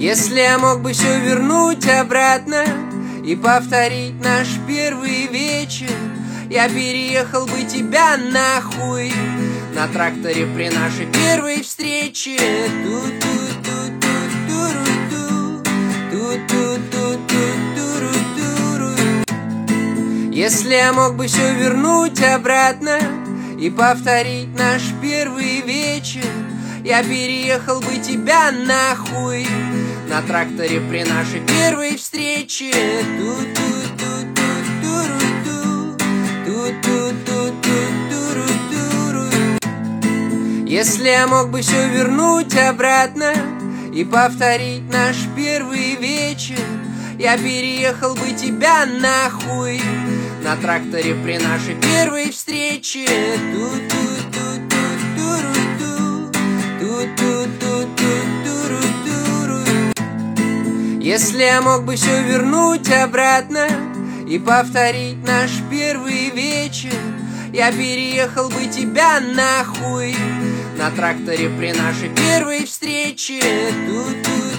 Если я мог бы все вернуть обратно и повторить наш первый вечер, я переехал бы тебя нахуй на тракторе при нашей первой встрече. Если я мог бы все вернуть обратно и повторить наш первый вечер, я переехал бы тебя нахуй на тракторе при нашей первой встрече. Если я мог бы все вернуть обратно и повторить наш первый вечер, я переехал бы тебя нахуй на тракторе при нашей первой встрече. Если я мог бы все вернуть обратно и повторить наш первый вечер, я переехал бы тебя нахуй на тракторе при нашей первой встрече.